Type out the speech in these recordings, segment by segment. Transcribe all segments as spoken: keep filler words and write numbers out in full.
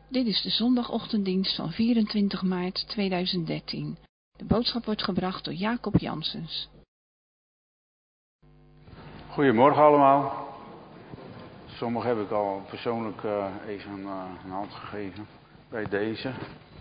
Dit is de zondagochtenddienst van vierentwintig maart tweeduizend dertien. De boodschap wordt gebracht door Jacob Janssens. Goedemorgen allemaal. Sommigen heb ik al persoonlijk uh, even een, uh, een hand gegeven bij deze.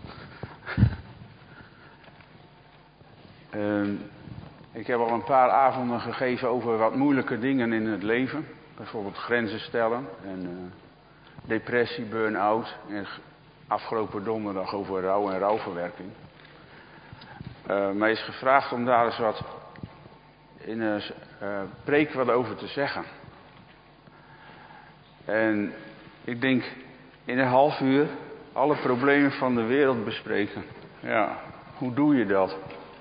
uh, ik heb al een paar avonden gegeven over wat moeilijke dingen in het leven. Bijvoorbeeld grenzen stellen en uh, depressie, burn-out. En afgelopen donderdag over rouw en rouwverwerking. Uh, mij is gevraagd om daar eens wat in een uh, preek wat over te zeggen. En ik denk in een half uur alle problemen van de wereld bespreken. Ja, hoe doe je dat?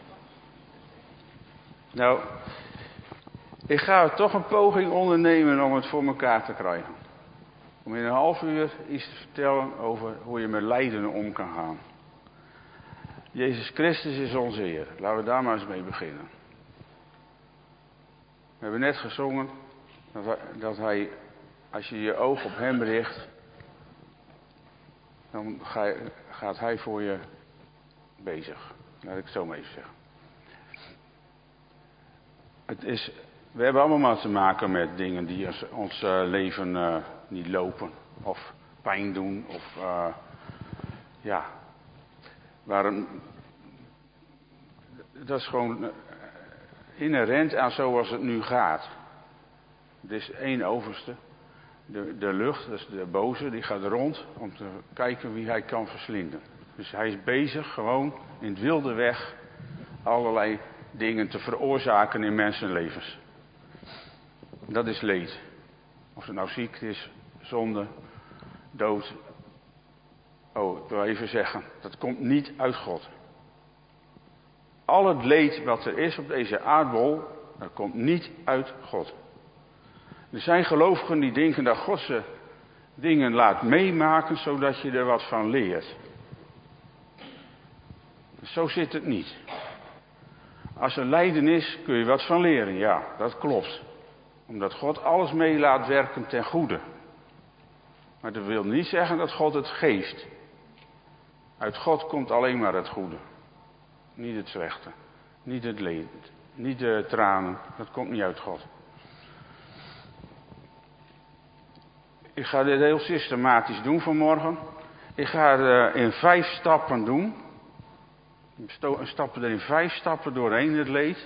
Nou, ik ga toch een poging ondernemen om het voor elkaar te krijgen. Om in een half uur iets te vertellen over hoe je met lijden om kan gaan. Jezus Christus is onze Heer. Laten we daar maar eens mee beginnen. We hebben net gezongen dat hij, dat hij als je je oog op hem richt, dan ga je, gaat hij voor je bezig. Laat ik het zo maar even zeggen. Het is, we hebben allemaal te maken met dingen die ons, ons uh, leven uh, niet lopen. Of pijn doen. Of uh, ja. Waar een, dat is gewoon uh, inherent aan zoals het nu gaat. Er is één overste. De, de lucht, dat is de boze, die gaat rond om te kijken wie hij kan verslinden. Dus hij is bezig gewoon in het wilde weg allerlei dingen te veroorzaken in mensenlevens. Dat is leed. Of het nou ziekte is, zonde, dood. Oh, ik wil even zeggen, dat komt niet uit God. Al het leed wat er is op deze aardbol, dat komt niet uit God. Er zijn gelovigen die denken dat God ze dingen laat meemaken, zodat je er wat van leert. Zo zit het niet. Als er lijden is, kun je wat van leren. Ja, dat klopt. Omdat God alles mee laat werken ten goede. Maar dat wil niet zeggen dat God het geeft. Uit God komt alleen maar het goede. Niet het slechte. Niet het leed. Niet de tranen. Dat komt niet uit God. Ik ga dit heel systematisch doen vanmorgen. Ik ga het in vijf stappen doen. We stappen er in vijf stappen doorheen het leed.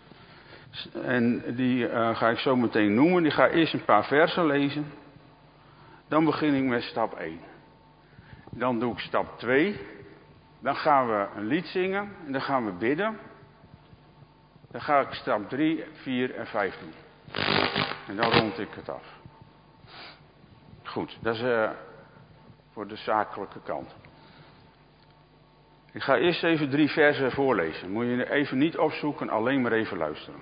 En die uh, ga ik zo meteen noemen. Die ga eerst een paar versen lezen. Dan begin ik met stap één. Dan doe ik stap twee. Dan gaan we een lied zingen. En dan gaan we bidden. Dan ga ik stap drie, vier en vijf doen. En dan rond ik het af. Goed, dat is uh, voor de zakelijke kant. Ik ga eerst even drie versen voorlezen. Moet je even niet opzoeken, alleen maar even luisteren.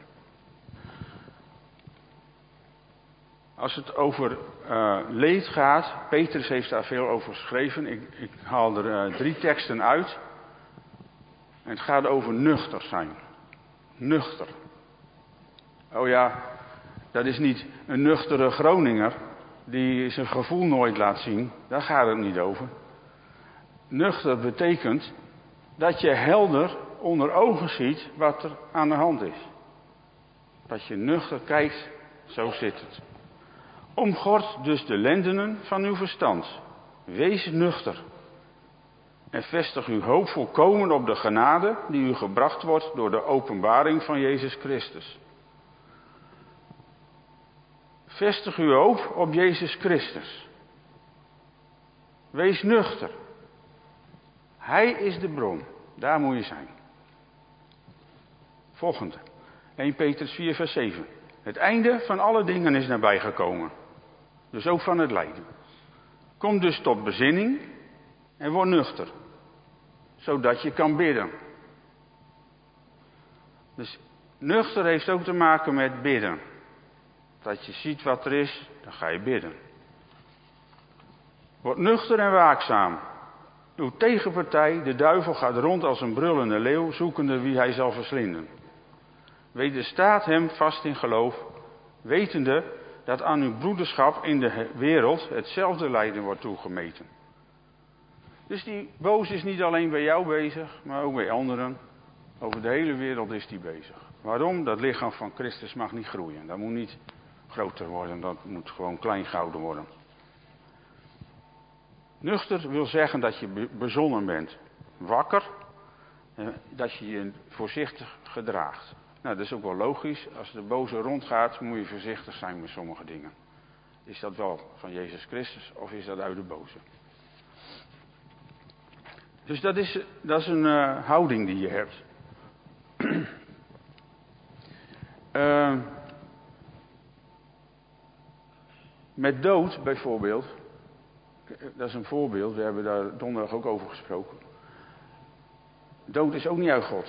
Als het over uh, leed gaat, Petrus heeft daar veel over geschreven. Ik, ik haal er uh, drie teksten uit. En het gaat over nuchter zijn. Nuchter. Oh ja, dat is niet een nuchtere Groninger die zijn gevoel nooit laat zien. Daar gaat het niet over. Nuchter betekent dat je helder onder ogen ziet wat er aan de hand is. Dat je nuchter kijkt, zo zit het. Omgord dus de lendenen van uw verstand. Wees nuchter. En vestig uw hoop volkomen op de genade die u gebracht wordt door de openbaring van Jezus Christus. Vestig uw hoop op Jezus Christus. Wees nuchter. Hij is de bron. Daar moet je zijn. Volgende. Eerste Petrus vier vers zeven. Het einde van alle dingen is nabijgekomen. Dus ook van het lijden. Kom dus tot bezinning en word nuchter. Zodat je kan bidden. Dus nuchter heeft ook te maken met bidden. Dat je ziet wat er is, dan ga je bidden. Word nuchter en waakzaam. Uw tegenpartij, de duivel, gaat rond als een brullende leeuw, zoekende wie hij zal verslinden. Wederstaat hem vast in geloof, wetende dat aan uw broederschap in de wereld hetzelfde lijden wordt toegemeten. Dus die boos is niet alleen bij jou bezig, maar ook bij anderen. Over de hele wereld is die bezig. Waarom? Dat lichaam van Christus mag niet groeien. Dat moet niet groter worden, dat moet gewoon klein gehouden worden. Nuchter wil zeggen dat je bezonnen bent. Wakker, dat je je voorzichtig gedraagt. Nou, dat is ook wel logisch. Als de boze rondgaat, moet je voorzichtig zijn met sommige dingen. Is dat wel van Jezus Christus of is dat uit de boze? Dus dat is, dat is een uh, houding die je hebt. uh, met dood bijvoorbeeld. Dat is een voorbeeld. We hebben daar donderdag ook over gesproken. Dood is ook niet uit God.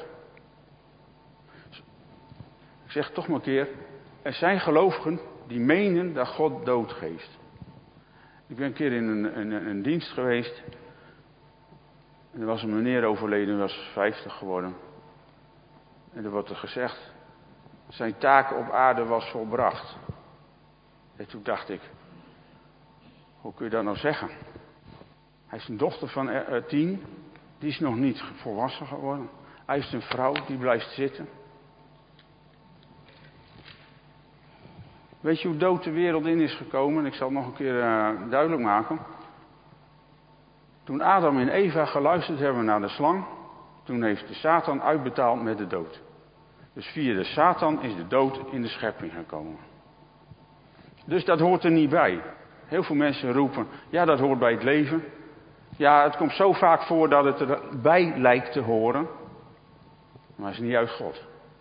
Ik zeg toch maar een keer. Er zijn gelovigen die menen dat God dood geeft. Ik ben een keer in een, een, een dienst geweest. En er was een meneer overleden, hij was vijftig geworden. En er wordt er gezegd, zijn taak op aarde was volbracht. En toen dacht ik, hoe kun je dat nou zeggen? Hij is een dochter van uh, tien, die is nog niet volwassen geworden. Hij heeft een vrouw, die blijft zitten. Weet je hoe dood de wereld in is gekomen? Ik zal het nog een keer uh, duidelijk maken. Toen Adam en Eva geluisterd hebben naar de slang, toen heeft de Satan uitbetaald met de dood. Dus via de Satan is de dood in de schepping gekomen. Dus dat hoort er niet bij. Heel veel mensen roepen, ja, dat hoort bij het leven. Ja, het komt zo vaak voor dat het erbij lijkt te horen, maar het is niet uit God.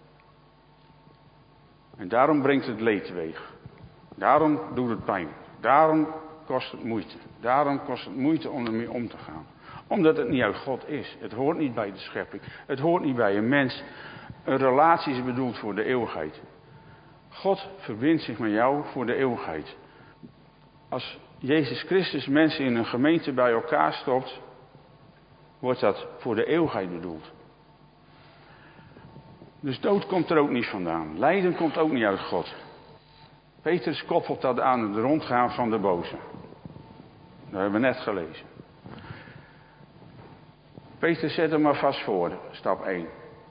En daarom brengt het leed teweeg. Daarom doet het pijn. Daarom kost het moeite. Daarom kost het moeite om ermee om te gaan. Omdat het niet uit God is. Het hoort niet bij de schepping. Het hoort niet bij een mens. Een relatie is bedoeld voor de eeuwigheid. God verbindt zich met jou voor de eeuwigheid. Als Jezus Christus mensen in een gemeente bij elkaar stopt, wordt dat voor de eeuwigheid bedoeld. Dus dood komt er ook niet vandaan. Lijden komt ook niet uit God. Petrus koppelt dat aan het rondgaan van de boze. Dat hebben we net gelezen. Petrus zet hem maar vast voor, stap één.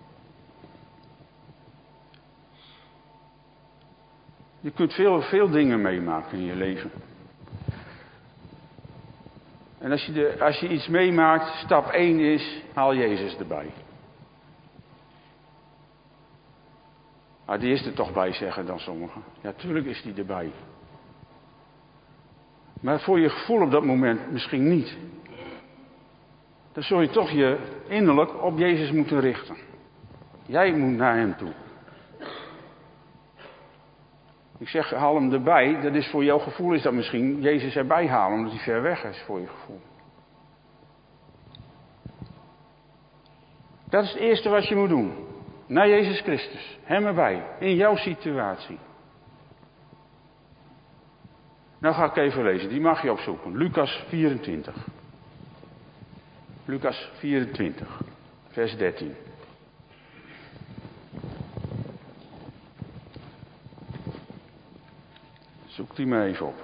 Je kunt veel, veel dingen meemaken in je leven. En als je, de, als je iets meemaakt, stap één is, haal Jezus erbij. Maar die is er toch bij, zeggen dan sommigen. Ja, tuurlijk is die erbij. Maar voor je gevoel op dat moment misschien niet. Dan zul je toch je innerlijk op Jezus moeten richten. Jij moet naar hem toe. Ik zeg, haal hem erbij. Dat is voor jouw gevoel is dat misschien Jezus erbij halen, omdat hij ver weg is voor je gevoel. Dat is het eerste wat je moet doen. Naar Jezus Christus. Hem erbij. In jouw situatie. Nou ga ik even lezen. Die mag je opzoeken. Lucas vierentwintig. Lucas vierentwintig. Vers dertien. Zoek die maar even op.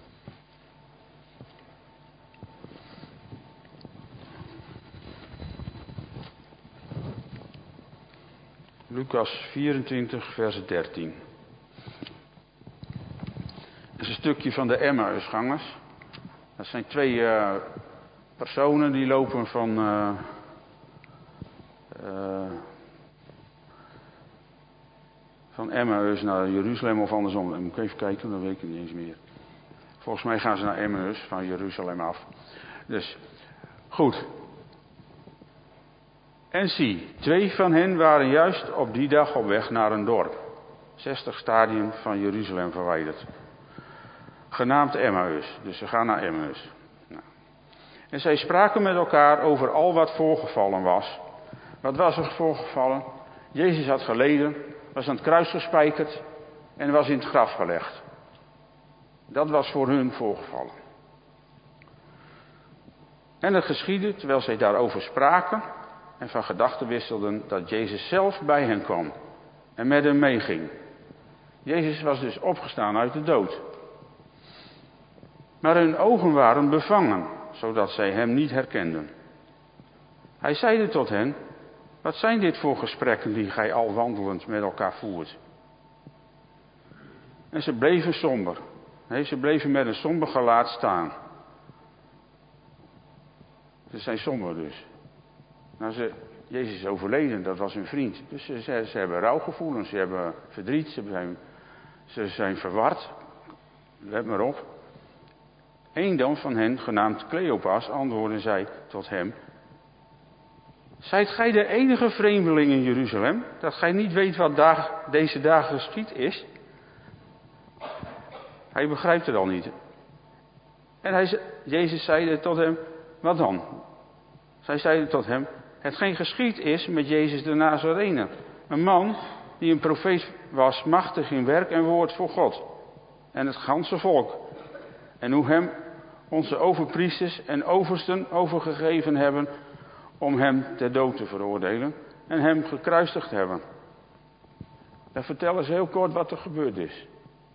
Lucas vierentwintig, vers dertien. Dat is een stukje van de Emmausgangers. Dat zijn twee uh, personen die lopen van... Uh, uh, van Emmaus naar Jeruzalem of andersom. Dan moet ik even kijken, dan weet ik het niet eens meer. Volgens mij gaan ze naar Emmaus, van Jeruzalem af. Dus, goed. En zie, twee van hen waren juist op die dag op weg naar een dorp. zestig stadien van Jeruzalem verwijderd. Genaamd Emmaus. Dus ze gaan naar Emmaus. Nou. En zij spraken met elkaar over al wat voorgevallen was. Wat was er voorgevallen? Jezus had geleden, was aan het kruis gespijkerd en was in het graf gelegd. Dat was voor hun voorgevallen. En het geschiedde, terwijl zij daarover spraken en van gedachten wisselden, dat Jezus zelf bij hen kwam en met hen meeging. Jezus was dus opgestaan uit de dood. Maar hun ogen waren bevangen. zodat zij hem niet herkenden. Hij zeide tot hen: wat zijn dit voor gesprekken die gij al wandelend met elkaar voert? En ze bleven somber. Nee, ze bleven met een somber gelaat staan. Ze zijn somber dus. Nou, ze, Jezus is overleden, dat was hun vriend. Dus ze, ze, ze hebben rouwgevoelens, ze hebben verdriet, ze zijn, ze zijn verward. Let maar op. Eén dan van hen, genaamd Cleopas, antwoordde zij tot hem: zijt gij de enige vreemdeling in Jeruzalem, dat gij niet weet wat dag, deze dagen geschied is? Hij begrijpt het al niet. En hij, Jezus zeide tot hem: wat dan? Zij zeiden tot hem: hetgeen geschied is met Jezus de Nazarener, een man die een profeet was, machtig in werk en woord voor God en het ganse volk. En hoe hem onze overpriesters en oversten overgegeven hebben om hem ter dood te veroordelen en hem gekruisigd hebben. Dan vertellen ze heel kort wat er gebeurd is.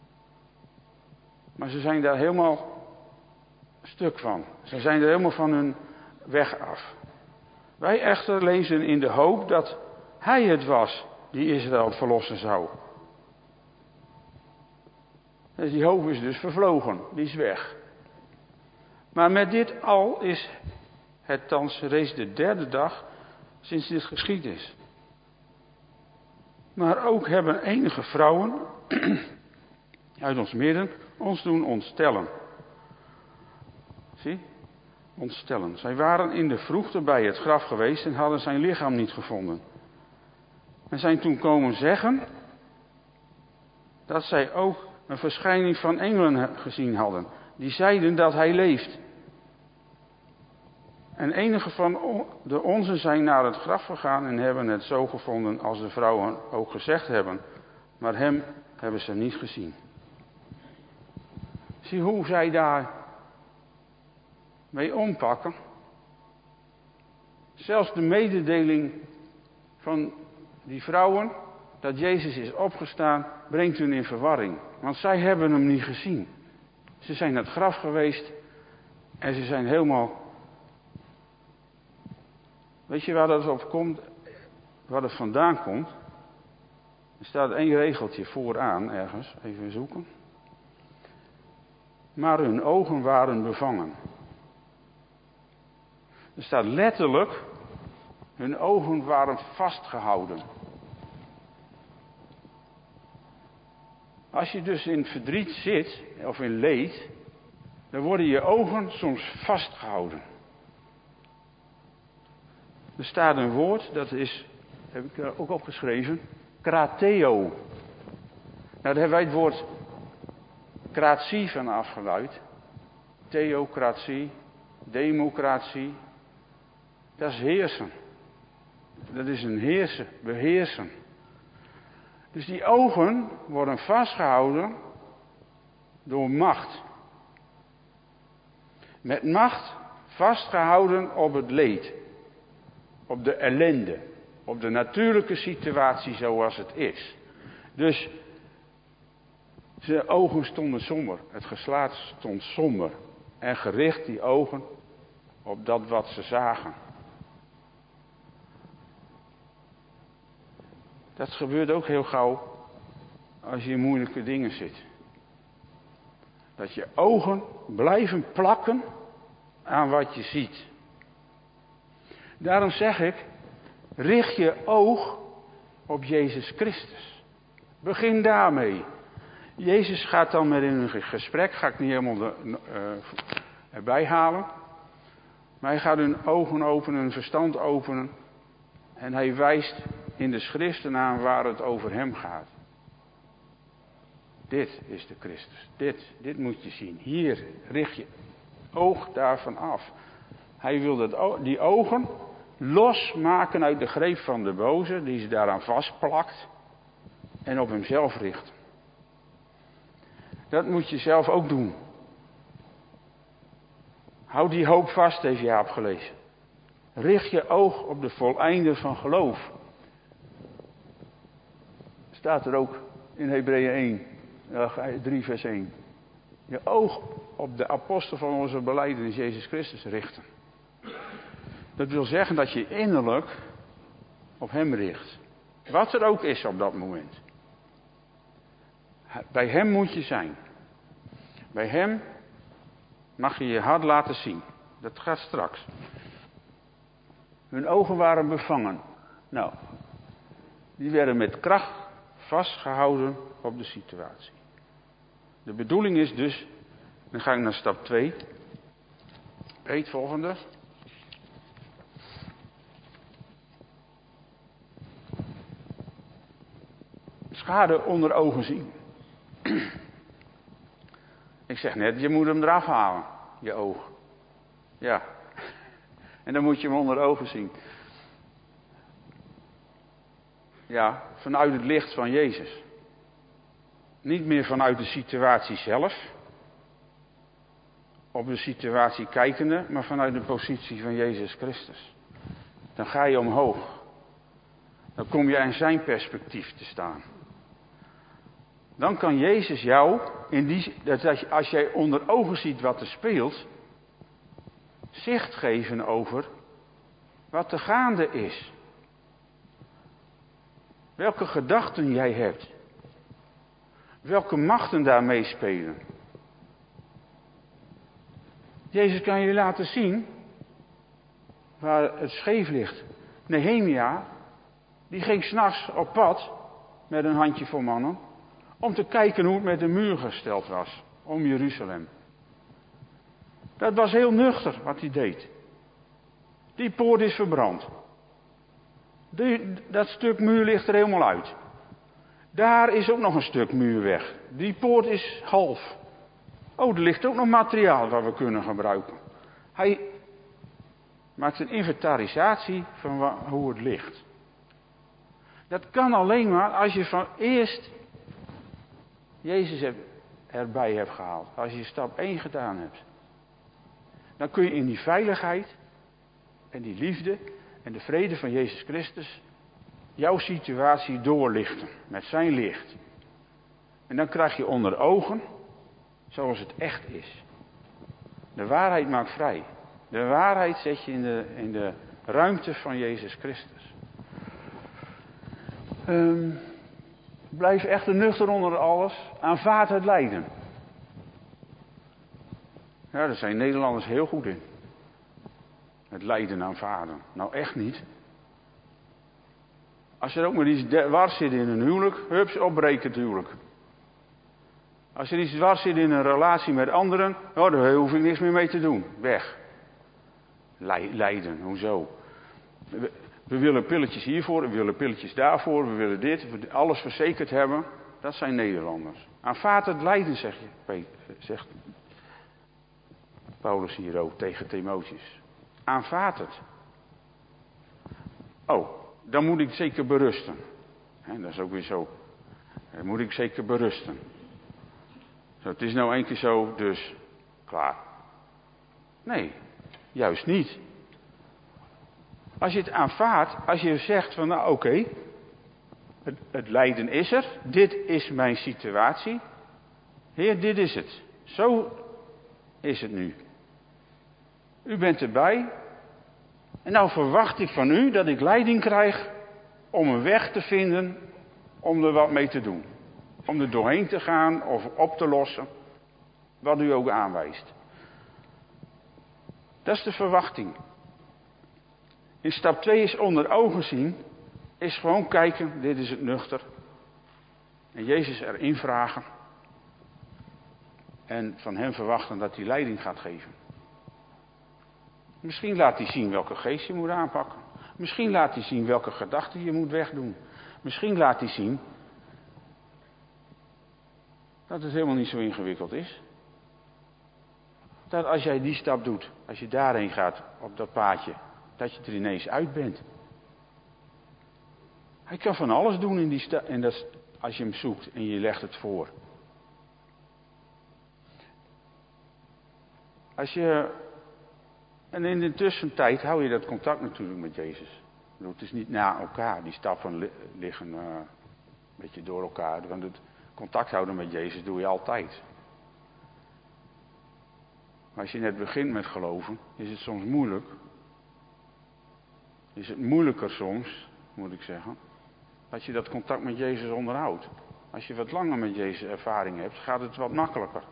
Maar ze zijn daar helemaal stuk van. Ze zijn er helemaal van hun weg af. Wij echter lezen in de hoop dat hij het was die Israël verlossen zou. Dus die hoop is dus vervlogen, die is weg. Maar met dit al is het thans reeds de derde dag sinds dit geschied is. Maar ook hebben enige vrouwen uit ons midden ons doen ontstellen. Zie? Ontstellen. Zij waren in de vroegte bij het graf geweest en hadden zijn lichaam niet gevonden. En zijn toen komen zeggen dat zij ook een verschijning van engelen gezien hadden. Die zeiden dat hij leeft. En enige van de onze zijn naar het graf gegaan en hebben het zo gevonden als de vrouwen ook gezegd hebben. Maar hem hebben ze niet gezien. Zie hoe zij daar mee ompakken. Zelfs de mededeling van die vrouwen dat Jezus is opgestaan, brengt hun in verwarring. Want zij hebben hem niet gezien. Ze zijn naar het graf geweest en ze zijn helemaal... Weet je waar dat op komt? Waar het vandaan komt? Er staat één regeltje vooraan ergens, even zoeken. Maar hun ogen waren bevangen. Er staat letterlijk, hun ogen waren vastgehouden. Als je dus in verdriet zit, of in leed, dan worden je ogen soms vastgehouden. Er staat een woord, dat is, heb ik er ook opgeschreven, krateo. Nou, daar hebben wij het woord kratie van afgeleid. Theocratie, democratie. Dat is heersen. Dat is een heersen, beheersen. Dus die ogen worden vastgehouden door macht. Met macht vastgehouden op het leed. Op de ellende. Op de natuurlijke situatie zoals het is. Dus zijn ogen stonden somber. Het geslaat stond somber. En gericht die ogen op dat wat ze zagen. Dat gebeurt ook heel gauw als je in moeilijke dingen zit. Dat je ogen blijven plakken aan wat je ziet. Daarom zeg ik, richt je oog op Jezus Christus. Begin daarmee. Jezus gaat dan met in een gesprek, ga ik niet helemaal de, uh, erbij halen. Maar hij gaat hun ogen openen, hun verstand openen. En hij wijst in de schriften aan waar het over hem gaat. Dit is de Christus. Dit, dit moet je zien. Hier richt je oog daarvan af. Hij wil dat, die ogen losmaken uit de greep van de boze, die ze daaraan vastplakt. En op hemzelf richten. Dat moet je zelf ook doen. Houd die hoop vast, heeft Jaap gelezen. Richt je oog op de voleinder van geloof. Staat er ook in Hebreeën één, drie vers één. Je oog op de apostel van onze belijdenis, Jezus Christus, richten. Dat wil zeggen dat je innerlijk op hem richt. Wat er ook is op dat moment. Bij hem moet je zijn. Bij hem mag je je hart laten zien. Dat gaat straks. Hun ogen waren bevangen. Nou, die werden met kracht vastgehouden op de situatie. De bedoeling is dus, dan ga ik naar stap twee. Het volgende. Schade onder ogen zien. Ik zeg net, je moet hem eraf halen, je oog. Ja. En dan moet je hem onder ogen zien. Ja, vanuit het licht van Jezus. Niet meer vanuit de situatie zelf. Op de situatie kijkende, maar vanuit de positie van Jezus Christus. Dan ga je omhoog. Dan kom je in zijn perspectief te staan. Dan kan Jezus jou, in die, dat als jij onder ogen ziet wat er speelt, zicht geven over wat er gaande is. Welke gedachten jij hebt. Welke machten daarmee spelen. Jezus kan je laten zien waar het scheef ligt. Nehemia, die ging 's nachts op pad met een handje vol mannen om te kijken hoe het met de muur gesteld was om Jeruzalem. Dat was heel nuchter wat hij deed. Die poort is verbrand. Die, dat stuk muur ligt er helemaal uit. Daar is ook nog een stuk muur weg. Die poort is half. Oh, er ligt ook nog materiaal wat we kunnen gebruiken. Hij maakt een inventarisatie van wa- hoe het ligt. Dat kan alleen maar als je van eerst Jezus heb, erbij hebt gehaald. Als je stap één gedaan hebt. Dan kun je in die veiligheid en die liefde en de vrede van Jezus Christus jouw situatie doorlichten met zijn licht. En dan krijg je onder ogen zoals het echt is. De waarheid maakt vrij. De waarheid zet je in de, in de ruimte van Jezus Christus. Um, blijf echter nuchter onder alles. Aanvaard het lijden. Ja, daar zijn Nederlanders heel goed in. Het lijden aanvaarden. Nou, echt niet. Als er ook maar iets dwars zit in een huwelijk, hups, opbreken het huwelijk. Als er iets dwars zit in een relatie met anderen, oh, daar hoef ik niks meer mee te doen. Weg. Lijden, hoezo? We, we willen pilletjes hiervoor, we willen pilletjes daarvoor, we willen dit, we alles verzekerd hebben. Dat zijn Nederlanders. Aanvaard het lijden, zeg je, zegt Paulus hier ook tegen Timotheus. Aanvaard het. Oh, dan moet ik zeker berusten. En dat is ook weer zo. Dan moet ik zeker berusten. Zo, het is nou één keer zo, dus klaar. Nee, juist niet. Als je het aanvaardt, als je zegt van nou oké, okay, het, het lijden is er, dit is mijn situatie. Heer, dit is het. Zo is het nu. U bent erbij. En nou verwacht ik van u dat ik leiding krijg om een weg te vinden om er wat mee te doen. Om er doorheen te gaan of op te lossen. Wat u ook aanwijst. Dat is de verwachting. In stap twee is onder ogen zien. Is gewoon kijken, dit is het nuchter. En Jezus erin vragen. En van hem verwachten dat hij leiding gaat geven. Misschien laat hij zien welke geest je moet aanpakken. Misschien laat hij zien welke gedachten je moet wegdoen. Misschien laat hij zien dat het helemaal niet zo ingewikkeld is. Dat als jij die stap doet, als je daarheen gaat op dat paadje, dat je er ineens uit bent. Hij kan van alles doen in die sta- en dat is, als je hem zoekt en je legt het voor. Als je, en in de tussentijd hou je dat contact natuurlijk met Jezus. Het is niet na elkaar, die stappen li- liggen uh, een beetje door elkaar. Want het contact houden met Jezus doe je altijd. Als je net begint met geloven, is het soms moeilijk. Is het moeilijker soms, moet ik zeggen, dat je dat contact met Jezus onderhoudt. Als je wat langer met Jezus ervaring hebt, gaat het wat makkelijker.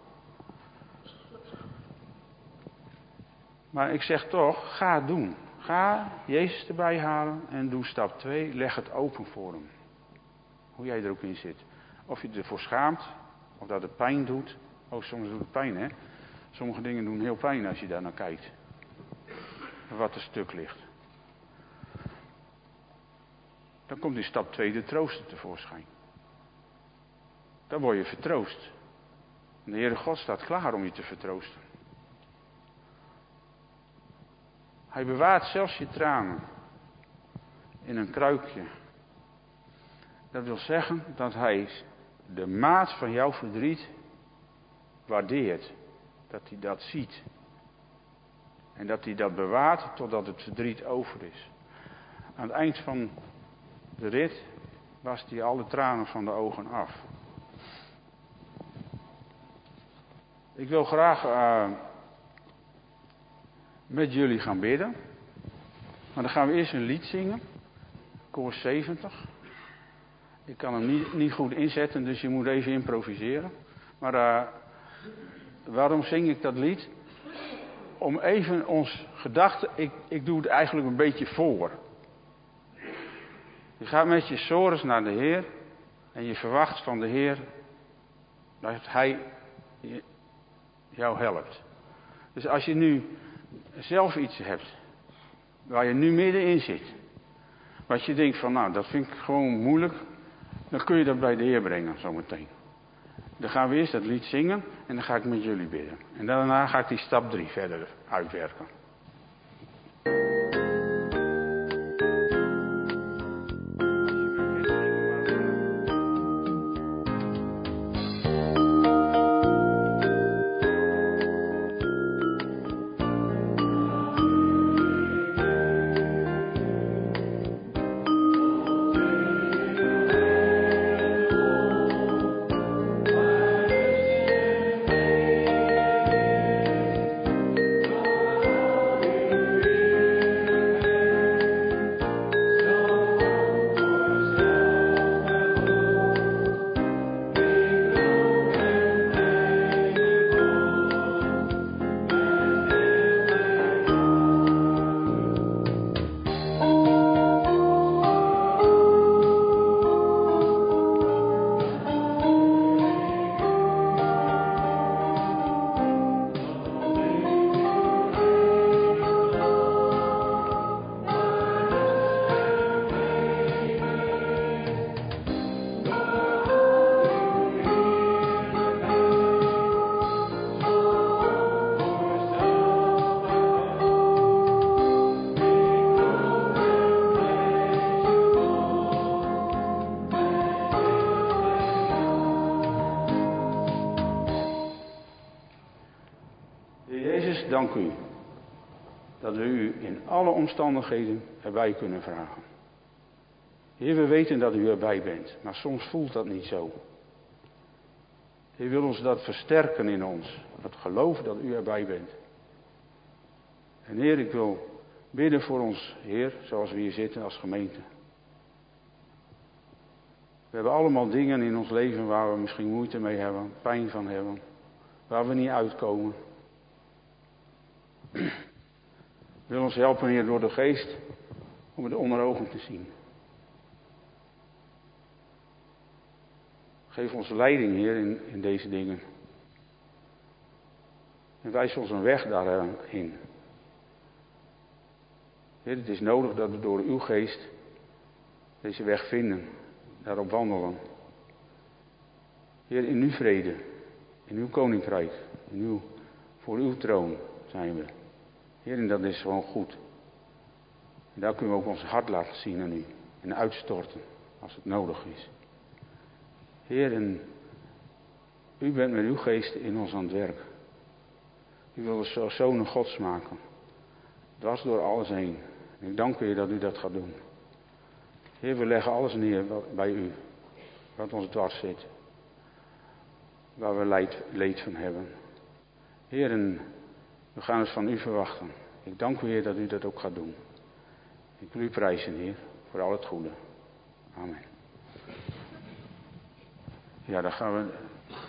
Maar ik zeg toch, ga het doen. Ga Jezus erbij halen en doe stap twee, leg het open voor hem. Hoe jij er ook in zit. Of je ervoor schaamt, of dat het pijn doet. Oh, soms doet het pijn, hè. Sommige dingen doen heel pijn als je daar naar kijkt. Wat er stuk ligt. Dan komt in stap twee de trooster tevoorschijn. Dan word je vertroost. En de Heere God staat klaar om je te vertroosten. Hij bewaart zelfs je tranen in een kruikje. Dat wil zeggen dat hij de maat van jouw verdriet waardeert. Dat hij dat ziet. En dat hij dat bewaart totdat het verdriet over is. Aan het eind van de rit wast hij alle tranen van de ogen af. Ik wil graag uh, met jullie gaan bidden. Maar dan gaan we eerst een lied zingen. Koor zeventig. Ik kan hem niet, niet goed inzetten, dus je moet even improviseren. Maar uh, waarom zing ik dat lied? Om even ons gedachten, ik, ik doe het eigenlijk een beetje voor. Je gaat met je sores naar de Heer en je verwacht van de Heer dat Hij jou helpt. Dus als je nu zelf iets hebt waar je nu middenin zit, wat je denkt van nou dat vind ik gewoon moeilijk, dan kun je dat bij de Heer brengen zometeen. Dan gaan we eerst dat lied zingen en dan ga ik met jullie bidden. En daarna ga ik die stap drie verder uitwerken. Dank u dat we u in alle omstandigheden erbij kunnen vragen. Heer, we weten dat u erbij bent, maar soms voelt dat niet zo. Heer, wil ons dat versterken in ons, het geloof dat u erbij bent. En Heer, ik wil bidden voor ons, Heer, zoals we hier zitten als gemeente. We hebben allemaal dingen in ons leven waar we misschien moeite mee hebben, pijn van hebben, waar we niet uitkomen. Wil ons helpen, Heer, door de geest om het onder ogen te zien. Geef ons leiding, Heer, in, in deze dingen. En wijs ons een weg daarin. Heer, het is nodig dat we door uw geest deze weg vinden, daarop wandelen. Heer, in uw vrede, in uw koninkrijk, in uw, voor uw troon zijn we. Heer, en dat is gewoon goed. En daar kunnen we ook ons hart laten zien aan u. En uitstorten, als het nodig is. Heer, en u bent met uw geest in ons aan het werk. U wil ons zo zonen Gods maken. Dwars door alles heen. En ik dank u dat u dat gaat doen. Heer, we leggen alles neer bij u. Wat ons dwars zit. Waar we leed, leed van hebben. Heer, en We gaan het van u verwachten. Ik dank u, Heer, dat u dat ook gaat doen. Ik wil u prijzen, Heer, voor al het goede. Amen. Ja, dan gaan we...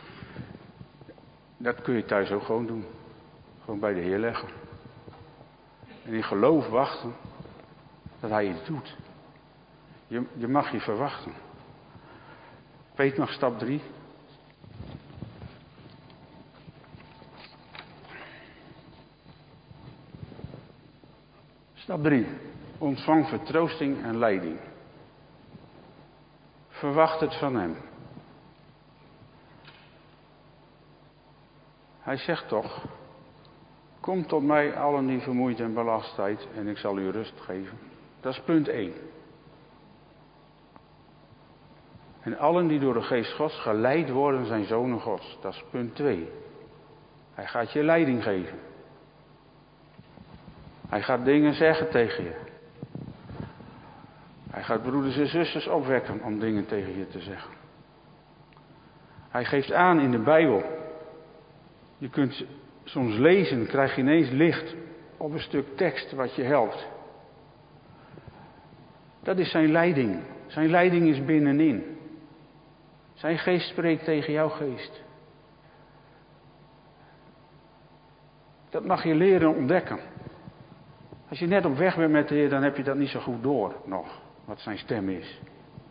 Dat kun je thuis ook gewoon doen. Gewoon bij de Heer leggen. En in geloof wachten dat Hij iets doet. Je, je mag je verwachten. Weet nog stap drie. Stap drie. Ontvang vertroosting en leiding. Verwacht het van Hem. Hij zegt toch: kom tot mij allen die vermoeid en belast zijn en ik zal u rust geven. Dat is punt één. En allen die door de geest Gods geleid worden zijn zonen Gods. Dat is punt twee. Hij gaat je leiding geven. Hij gaat dingen zeggen tegen je. Hij gaat broeders en zusters opwekken om dingen tegen je te zeggen. Hij geeft aan in de Bijbel. Je kunt soms lezen, krijg je ineens licht op een stuk tekst wat je helpt. Dat is zijn leiding. Zijn leiding is binnenin. Zijn geest spreekt tegen jouw geest. Dat mag je leren ontdekken. Als je net op weg bent met de Heer, dan heb je dat niet zo goed door nog, wat zijn stem is.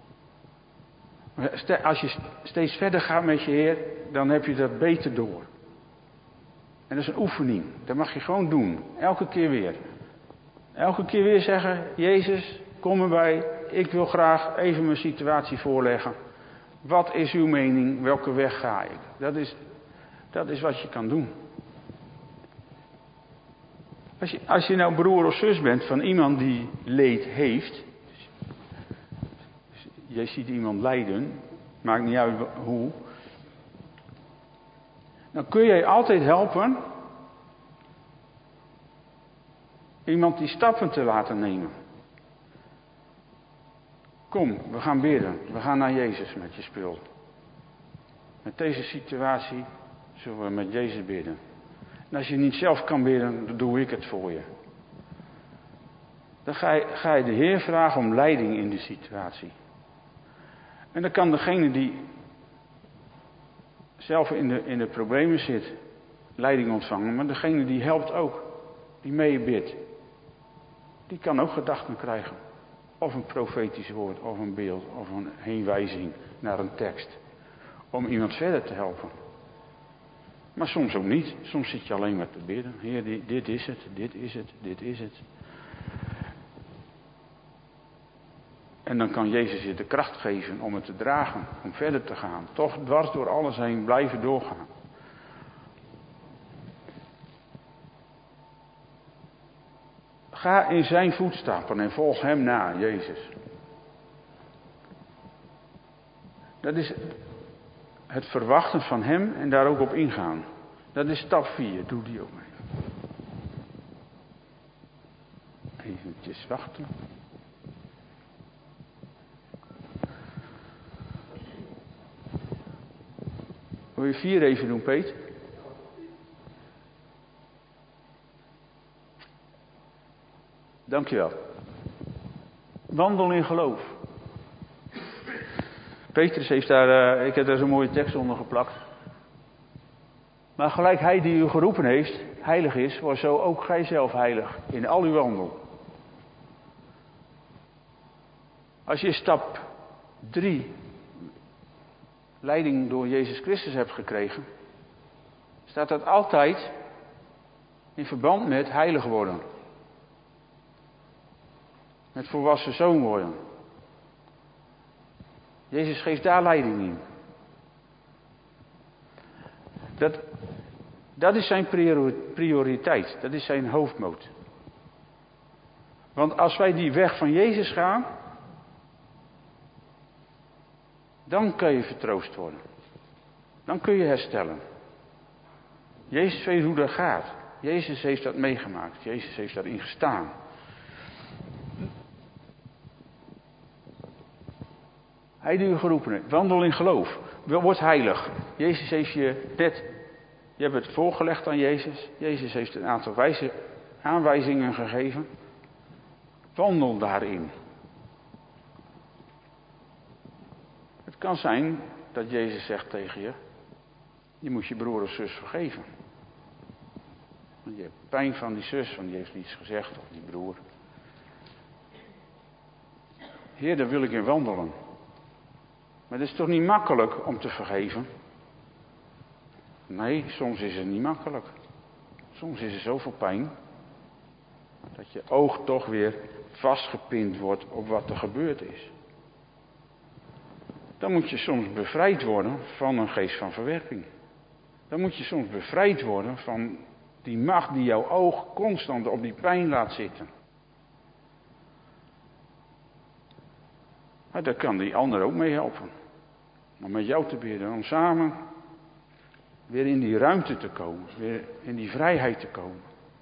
Maar als je steeds verder gaat met je Heer, dan heb je dat beter door. En dat is een oefening. Dat mag je gewoon doen. Elke keer weer. Elke keer weer zeggen: Jezus, kom erbij. Ik wil graag even mijn situatie voorleggen. Wat is uw mening? Welke weg ga ik? Dat is, dat is wat je kan doen. Als je, als je nou broer of zus bent van iemand die leed heeft. Je ziet iemand lijden. Maakt niet uit hoe. Dan kun je altijd helpen iemand die stappen te laten nemen. Kom, we gaan bidden. We gaan naar Jezus met je spul. Met deze situatie zullen we met Jezus bidden. En als je niet zelf kan bidden, dan doe ik het voor je. Dan ga je, ga je de Heer vragen om leiding in die situatie. En dan kan degene die zelf in de, in de problemen zit, leiding ontvangen. Maar degene die helpt ook, die mee bidt, die kan ook gedachten krijgen. Of een profetisch woord, of een beeld, of een heenwijzing naar een tekst. Om iemand verder te helpen. Maar soms ook niet. Soms zit je alleen maar te bidden. Heer, dit, dit is het, dit is het, dit is het. En dan kan Jezus je de kracht geven om het te dragen, om verder te gaan. Toch dwars door alles heen blijven doorgaan. Ga in zijn voetstappen en volg hem na, Jezus. Dat is het verwachten van hem en daar ook op ingaan. Dat is stap vier, doe die ook mee. Eventjes wachten. Wil je vier even doen, Peet? Dankjewel. Wandel in geloof. Petrus heeft daar, uh, ik heb daar zo'n mooie tekst onder geplakt. Maar gelijk hij die u geroepen heeft, heilig is, was zo ook gij zelf heilig in al uw wandel. Als je stap drie, leiding door Jezus Christus hebt gekregen, staat dat altijd in verband met heilig worden. Met volwassen zoon worden. Jezus geeft daar leiding in. Dat, dat is zijn prioriteit. Dat is zijn hoofdmoot. Want als wij die weg van Jezus gaan, dan kun je vertroost worden. Dan kun je herstellen. Jezus weet hoe dat gaat. Jezus heeft dat meegemaakt. Jezus heeft daarin gestaan. Hij die u geroepen heeft. Wandel in geloof. Word heilig. Jezus heeft je net Je hebt het voorgelegd aan Jezus. Jezus heeft een aantal wijze, aanwijzingen gegeven. Wandel daarin. Het kan zijn dat Jezus zegt tegen je, je moet je broer of zus vergeven. Want je hebt pijn van die zus, want die heeft iets gezegd, of die broer. Heer, daar wil ik in wandelen. Maar het is toch niet makkelijk om te vergeven? Nee, soms is het niet makkelijk. Soms is er zoveel pijn, dat je oog toch weer vastgepind wordt op wat er gebeurd is. Dan moet je soms bevrijd worden van een geest van verwerping. Dan moet je soms bevrijd worden van die macht die jouw oog constant op die pijn laat zitten. Maar daar kan die ander ook mee helpen. Om met jou te bidden, om samen weer in die ruimte te komen. Weer in die vrijheid te komen.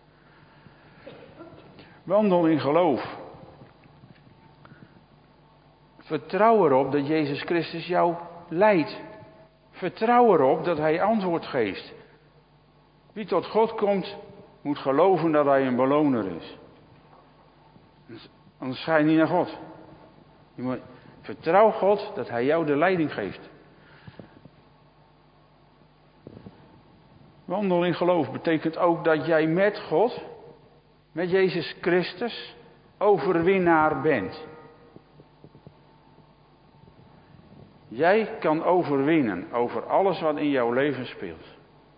Wandel in geloof. Vertrouw erop dat Jezus Christus jou leidt. Vertrouw erop dat Hij antwoord geeft. Wie tot God komt, moet geloven dat Hij een beloner is. Anders ga je niet naar God. Je moet, vertrouw God dat Hij jou de leiding geeft. Wandel in geloof betekent ook dat jij met God, met Jezus Christus, overwinnaar bent. Jij kan overwinnen over alles wat in jouw leven speelt.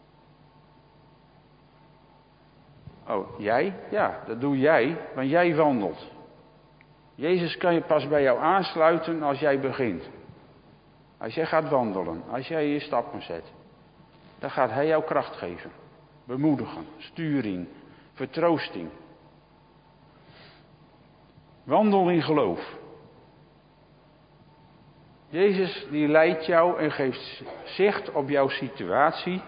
Oh, jij? Ja, dat doe jij, want jij wandelt. Jezus kan je pas bij jou aansluiten als jij begint. Als jij gaat wandelen, als jij je stappen zet. Dan gaat Hij jou kracht geven. Bemoedigen, sturing, vertroosting. Wandel in geloof. Jezus die leidt jou en geeft zicht op jouw situatie.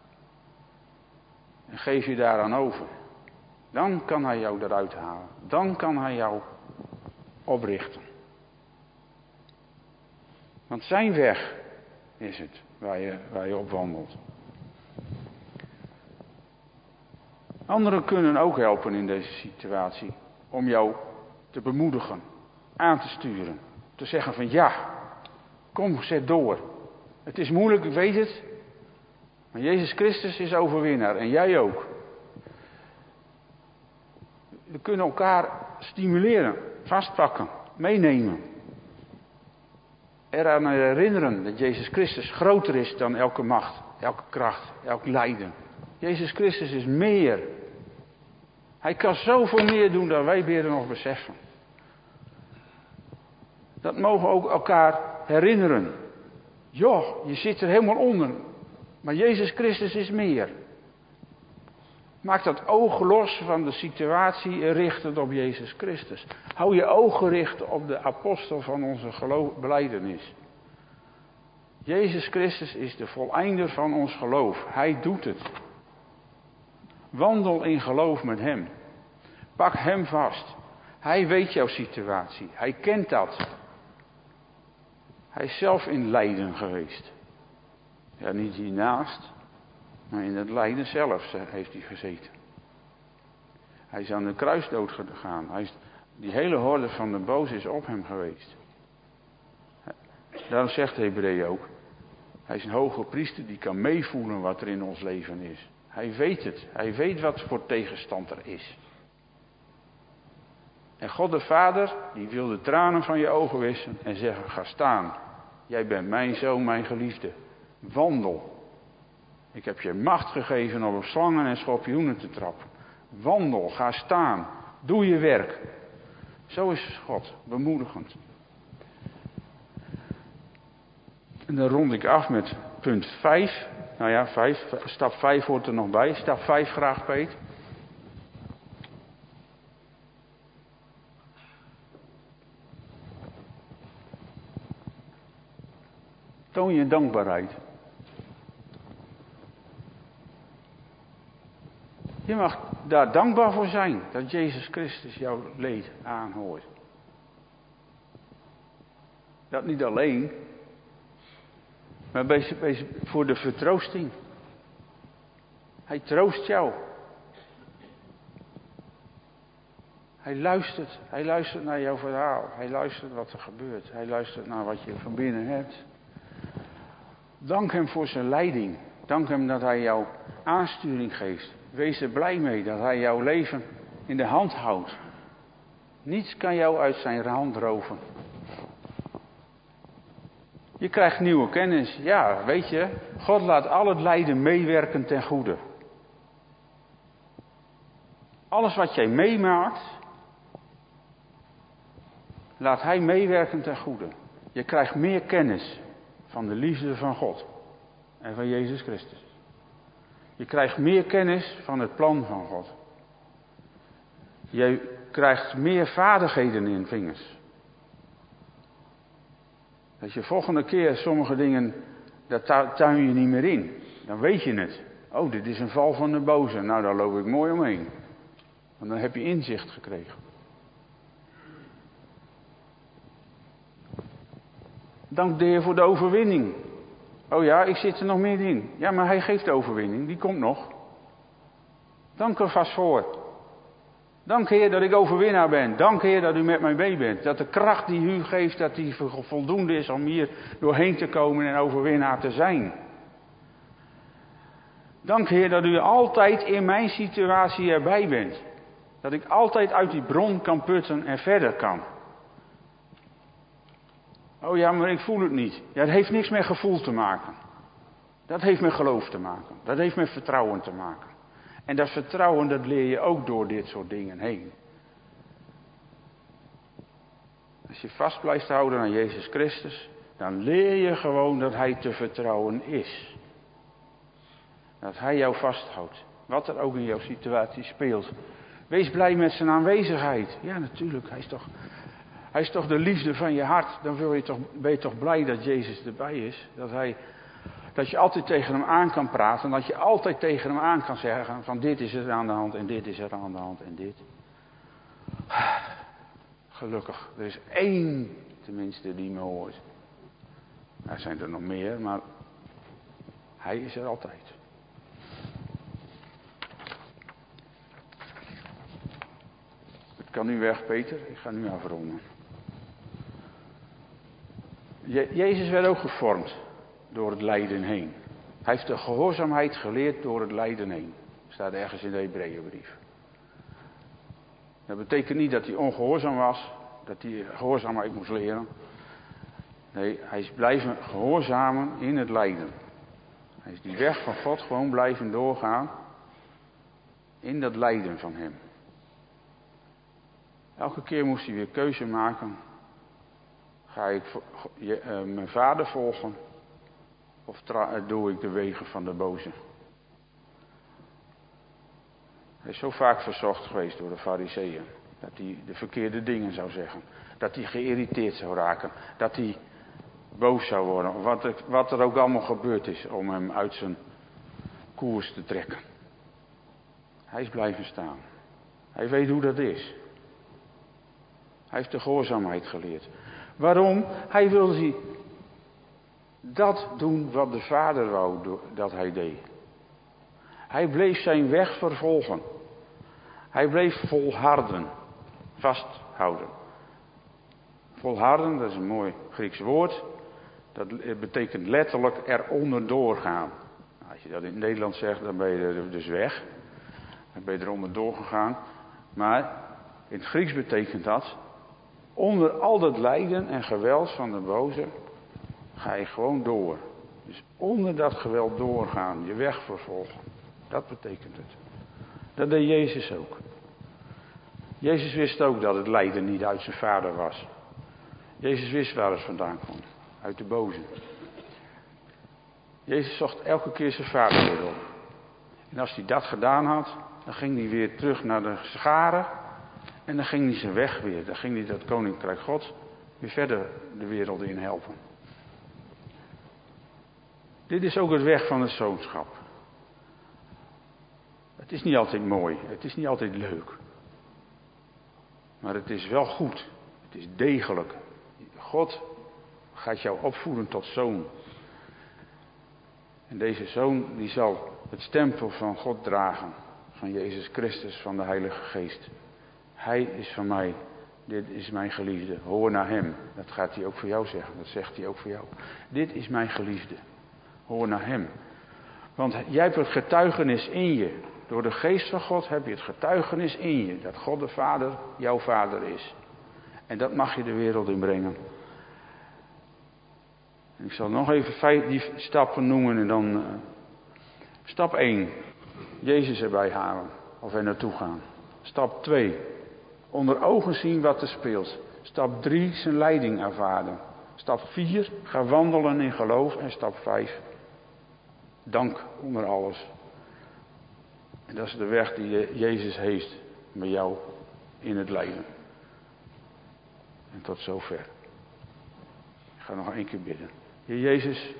En geef je daaraan over. Dan kan Hij jou eruit halen. Dan kan Hij jou oprichten. Want zijn weg is het waar je, waar je op wandelt. Anderen kunnen ook helpen in deze situatie. Om jou te bemoedigen. Aan te sturen. Te zeggen van ja, kom, zet door. Het is moeilijk, ik weet het. Maar Jezus Christus is overwinnaar en jij ook. We kunnen elkaar stimuleren, vastpakken, meenemen. Eraan herinneren dat Jezus Christus groter is dan elke macht, elke kracht, elk lijden. Jezus Christus is meer. Hij kan zoveel meer doen dan wij weer nog beseffen. Dat mogen we ook elkaar herinneren. Joh, je zit er helemaal onder. Maar Jezus Christus is meer. Maak dat oog los van de situatie en richt het op Jezus Christus. Hou je oog gericht op de apostel van onze geloof, belijdenis. Jezus Christus is de voleinder van ons geloof. Hij doet het. Wandel in geloof met Hem. Pak Hem vast. Hij weet jouw situatie. Hij kent dat. Hij is zelf in lijden geweest. Ja, niet hiernaast, maar in het lijden zelf heeft hij gezeten. Hij is aan de kruisdood gegaan. Hij is, die hele horde van de boze is op hem geweest. Daarom zegt de Hebreeën ook. Hij is een hoge priester die kan meevoelen wat er in ons leven is. Hij weet het. Hij weet wat voor tegenstand er is. En God de Vader, die wil de tranen van je ogen wissen en zeggen, ga staan. Jij bent mijn zoon, mijn geliefde. Wandel. Ik heb je macht gegeven om op slangen en schorpioenen te trappen. Wandel, ga staan. Doe je werk. Zo is God, bemoedigend. En dan rond ik af met punt vijf. Nou ja, vijf, stap vijf hoort er nog bij. Stap vijf graag, Peet. Toon je dankbaarheid. Je mag daar dankbaar voor zijn dat Jezus Christus jouw leed aanhoort. Dat niet alleen, maar voor de vertroosting. Hij troost jou. Hij luistert. Hij luistert naar jouw verhaal. Hij luistert wat er gebeurt. Hij luistert naar wat je van binnen hebt. Dank hem voor zijn leiding. Dank hem dat hij jou aansturing geeft. Wees er blij mee dat hij jouw leven in de hand houdt. Niets kan jou uit zijn hand roven. Je krijgt nieuwe kennis. Ja, weet je, God laat al het lijden meewerken ten goede. Alles wat jij meemaakt, laat hij meewerken ten goede. Je krijgt meer kennis van de liefde van God en van Jezus Christus. Je krijgt meer kennis van het plan van God. Je krijgt meer vaardigheden in vingers. Dat je volgende keer sommige dingen, daar tuin je niet meer in. Dan weet je het. Oh, dit is een val van de boze. Nou, daar loop ik mooi omheen. Want dan heb je inzicht gekregen. Dank de Heer voor de overwinning. Oh ja, ik zit er nog meer in. Ja, maar hij geeft de overwinning. Die komt nog. Dank er vast voor. Dank Heer dat ik overwinnaar ben. Dank Heer dat u met mij mee bent. Dat de kracht die u geeft, dat die voldoende is om hier doorheen te komen en overwinnaar te zijn. Dank Heer dat u altijd in mijn situatie erbij bent. Dat ik altijd uit die bron kan putten en verder kan. Oh ja, maar ik voel het niet. Ja, dat heeft niks met gevoel te maken. Dat heeft met geloof te maken. Dat heeft met vertrouwen te maken. En dat vertrouwen, dat leer je ook door dit soort dingen heen. Als je vast blijft houden aan Jezus Christus, dan leer je gewoon dat Hij te vertrouwen is. Dat Hij jou vasthoudt. Wat er ook in jouw situatie speelt. Wees blij met zijn aanwezigheid. Ja, natuurlijk. Hij is toch, hij is toch de liefde van je hart. Dan wil je toch, ben je toch blij dat Jezus erbij is. Dat, hij, dat je altijd tegen hem aan kan praten. En dat je altijd tegen hem aan kan zeggen van dit is er aan de hand en dit is er aan de hand en dit. Gelukkig. Er is één tenminste die me hoort. Er zijn er nog meer, maar hij is er altijd. Het kan nu weg, Peter. Ik ga nu afronden. Je, Jezus werd ook gevormd door het lijden heen. Hij heeft de gehoorzaamheid geleerd door het lijden heen. Dat staat ergens in de Hebreeënbrief. Dat betekent niet dat hij ongehoorzaam was. Dat hij gehoorzaamheid moest leren. Nee, hij is blijven gehoorzamen in het lijden. Hij is die weg van God gewoon blijven doorgaan. In dat lijden van hem. Elke keer moest hij weer keuze maken. Ga ik je, uh, mijn vader volgen? Of tra- doe ik de wegen van de boze? Hij is zo vaak verzocht geweest door de Farizeeën. Dat hij de verkeerde dingen zou zeggen. Dat hij geïrriteerd zou raken. Dat hij boos zou worden. Wat er, wat er ook allemaal gebeurd is om hem uit zijn koers te trekken. Hij is blijven staan. Hij weet hoe dat is. Hij heeft de gehoorzaamheid geleerd. Waarom? Hij wilde dat doen wat de Vader wou dat hij deed. Hij bleef zijn weg vervolgen. Hij bleef volharden. Vasthouden. Volharden, dat is een mooi Grieks woord. Dat betekent letterlijk eronder doorgaan. Als je dat in het Nederlands zegt, dan ben je er dus weg. Dan ben je eronder doorgegaan. Maar in het Grieks betekent dat, onder al dat lijden en geweld van de boze, ga je gewoon door. Dus onder dat geweld doorgaan, je weg vervolgen. Dat betekent het. Dat deed Jezus ook. Jezus wist ook dat het lijden niet uit zijn vader was. Jezus wist waar het vandaan kwam. Uit de boze. Jezus zocht elke keer zijn vader weer op. En als hij dat gedaan had, dan ging hij weer terug naar de scharen. En dan ging hij zijn weg weer. Dan ging hij dat koninkrijk God weer verder de wereld in helpen. Dit is ook het weg van het zoonschap. Het is niet altijd mooi. Het is niet altijd leuk. Maar het is wel goed. Het is degelijk. God gaat jou opvoeden tot zoon. En deze zoon die zal het stempel van God dragen. Van Jezus Christus, van de Heilige Geest. Hij is van mij. Dit is mijn geliefde. Hoor naar hem. Dat gaat hij ook voor jou zeggen. Dat zegt hij ook voor jou. Dit is mijn geliefde. Hoor naar hem. Want jij hebt het getuigenis in je. Door de geest van God heb je het getuigenis in je. Dat God de Vader jouw Vader is. En dat mag je de wereld inbrengen. Ik zal nog even die stappen noemen en dan... Uh, stap één. Jezus erbij halen. Of er naartoe gaan. Stap twee. Onder ogen zien wat er speelt. Stap drie. Zijn leiding ervaren. Stap vier. Ga wandelen in geloof. En stap vijf. Dank onder alles. En dat is de weg die Jezus heeft met jou in het leven. En tot zover. Ik ga nog één keer bidden. Heer Jezus,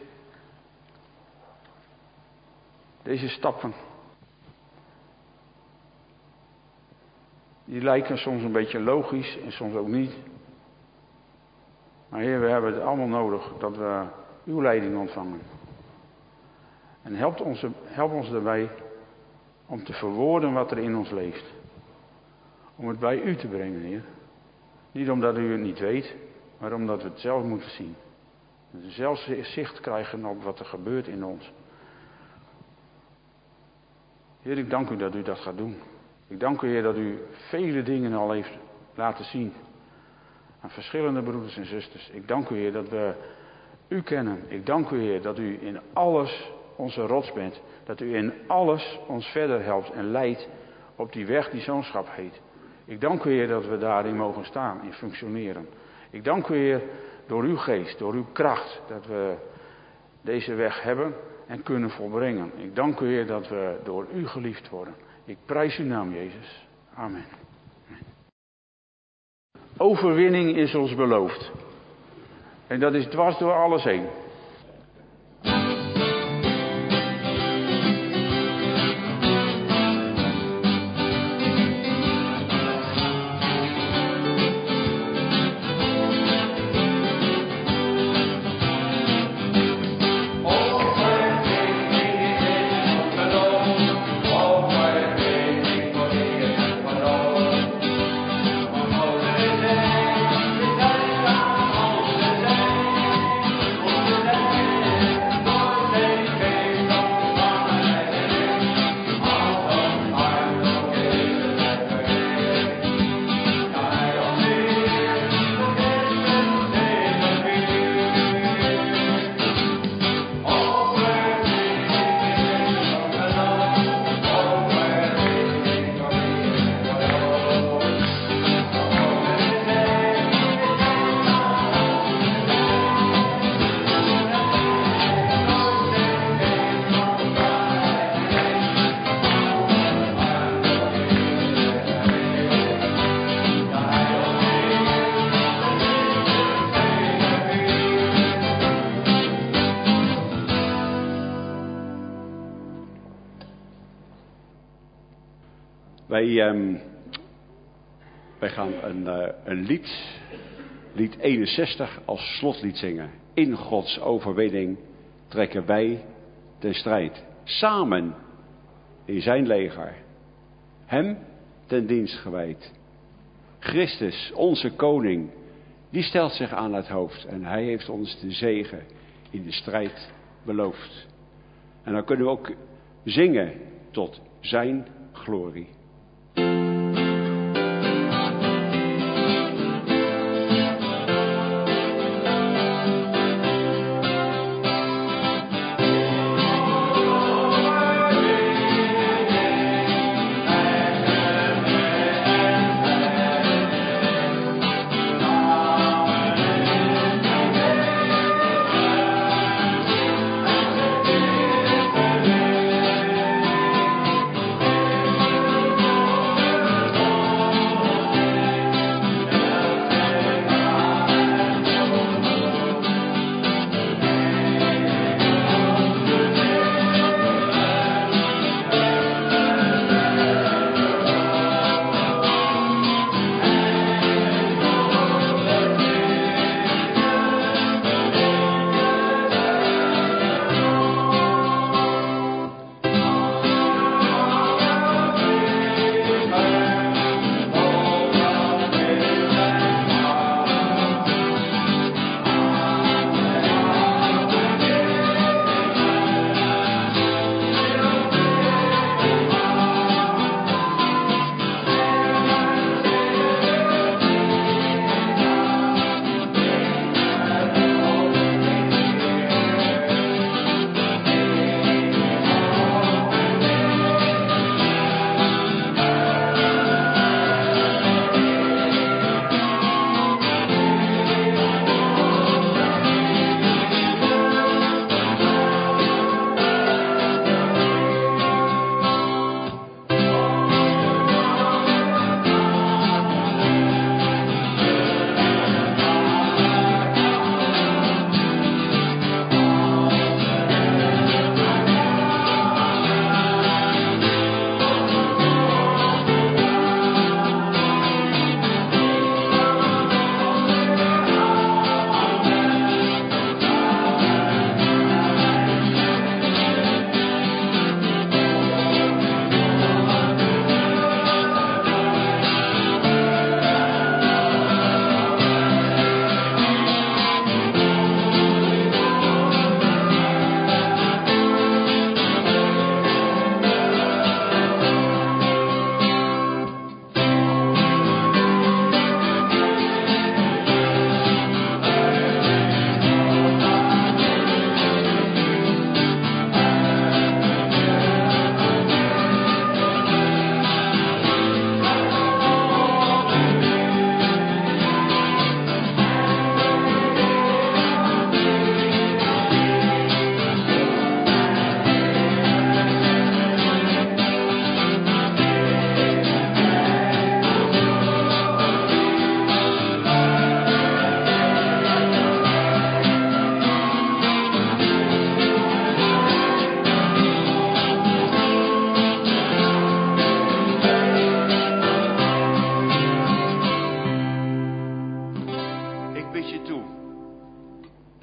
deze stappen, die lijken soms een beetje logisch en soms ook niet. Maar Heer, we hebben het allemaal nodig dat we uw leiding ontvangen. En help ons, help ons daarbij om te verwoorden wat er in ons leeft. Om het bij u te brengen, Heer. Niet omdat u het niet weet, maar omdat we het zelf moeten zien. Dat we zelf zicht krijgen op wat er gebeurt in ons. Heer, ik dank u dat u dat gaat doen. Ik dank u, Heer, dat u vele dingen al heeft laten zien. Aan verschillende broeders en zusters. Ik dank u, Heer, dat we u kennen. Ik dank u, Heer, dat u in alles onze rots bent. Dat u in alles ons verder helpt en leidt op die weg die zoonschap heet. Ik dank u, Heer, dat we daarin mogen staan en functioneren. Ik dank u, Heer, door uw geest, door uw kracht, dat we deze weg hebben en kunnen volbrengen. Ik dank u, Heer, dat we door u geliefd worden. Ik prijs uw naam, Jezus. Amen. Overwinning is ons beloofd. En dat is dwars door alles heen. Wij, um, wij gaan een, uh, een lied, lied eenenzestig, als slotlied zingen. In Gods overwinning trekken wij ten strijd. Samen in zijn leger. Hem ten dienst gewijd. Christus, onze koning, die stelt zich aan het hoofd. En hij heeft ons de zegen in de strijd beloofd. En dan kunnen we ook zingen tot zijn glorie.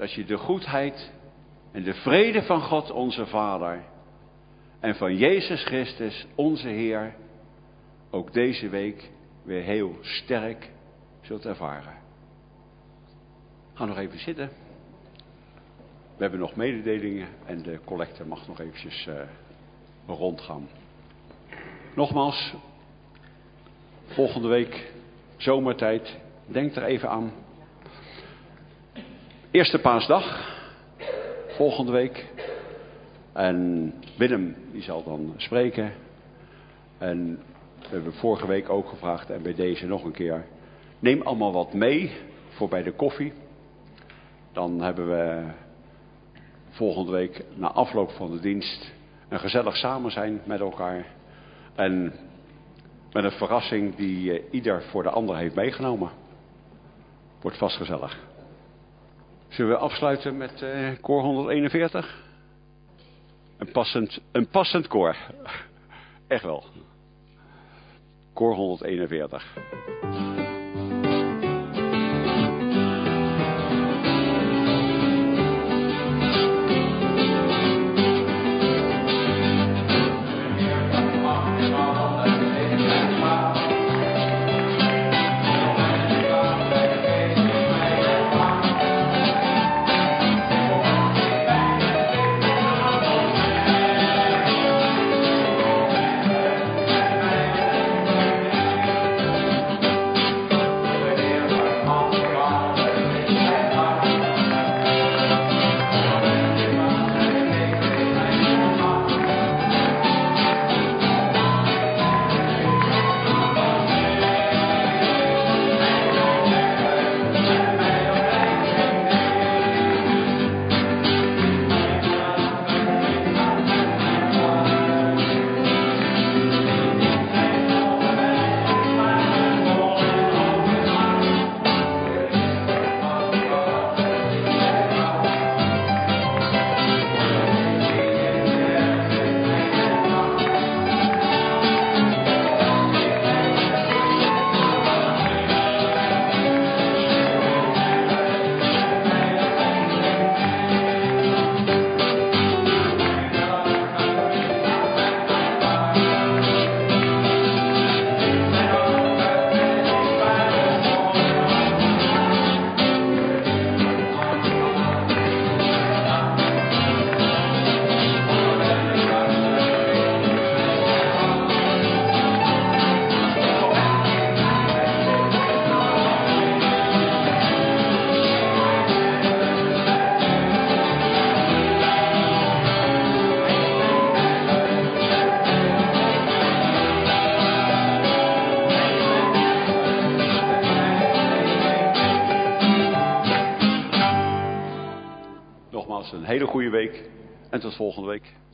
dat je de goedheid en de vrede van God onze Vader en van Jezus Christus onze Heer ook deze week weer heel sterk zult ervaren. Ga nog even zitten. We hebben nog mededelingen en de collecte mag nog eventjes uh, rondgaan. Nogmaals, volgende week zomertijd, denk er even aan. Eerste paasdag, volgende week. En Willem, die zal dan spreken. En we hebben vorige week ook gevraagd, en bij deze nog een keer. Neem allemaal wat mee voor bij de koffie. Dan hebben we volgende week na afloop van de dienst een gezellig samen zijn met elkaar. En met een verrassing die uh, ieder voor de ander heeft meegenomen. Wordt vast gezellig. Zullen we afsluiten met uh, koor honderdeenenveertig? Een passend, een passend koor. Echt wel. Koor honderdeenenveertig. Een hele goede week en tot volgende week.